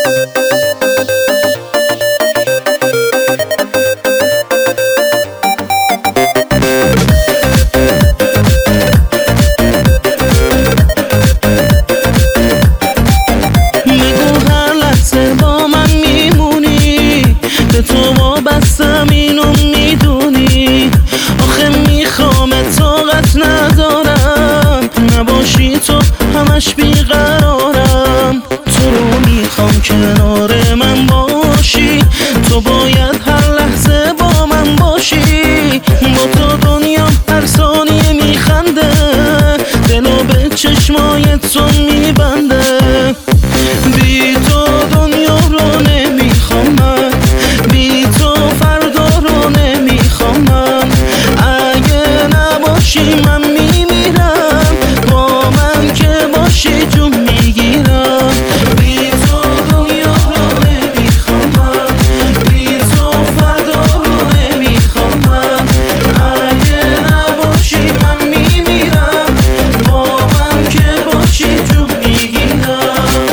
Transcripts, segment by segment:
تو وابستم اینو میدونی، آخه میخوام طاقت ندارم نباشی تو همش بیقرارم. تو رو میخوام کنار من باشی، تو باید هر لحظه با من باشی. با تو دنیا هر ثانیه میخنده، دلو به چشمای تو میبنده. بی تو دنیا رو نمیخوام من، بی تو فردا رو نمیخوام من. اگه نباشی من میمیرم، با من که باشی جون میگیرم. بی تو دنیا رو نمیخوام من، بی تو فردا رو نمیخوام من. اگه نباشی من میمیرم، با من که باشی جون میگیرم.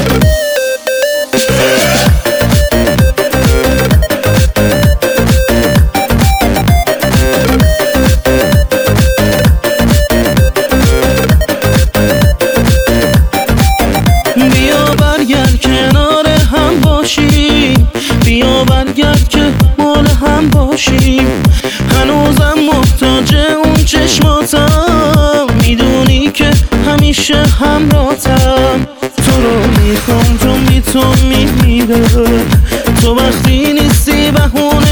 بیا برگرد کنار هم باشیم، بیا برگرد که مال هم باشیم. هنوزم محتاج اون چشماتم، میدونی که همیشه همراهتم. تو رو میخوام چون بی تو میمیره، تو وقتی نیستی بهونه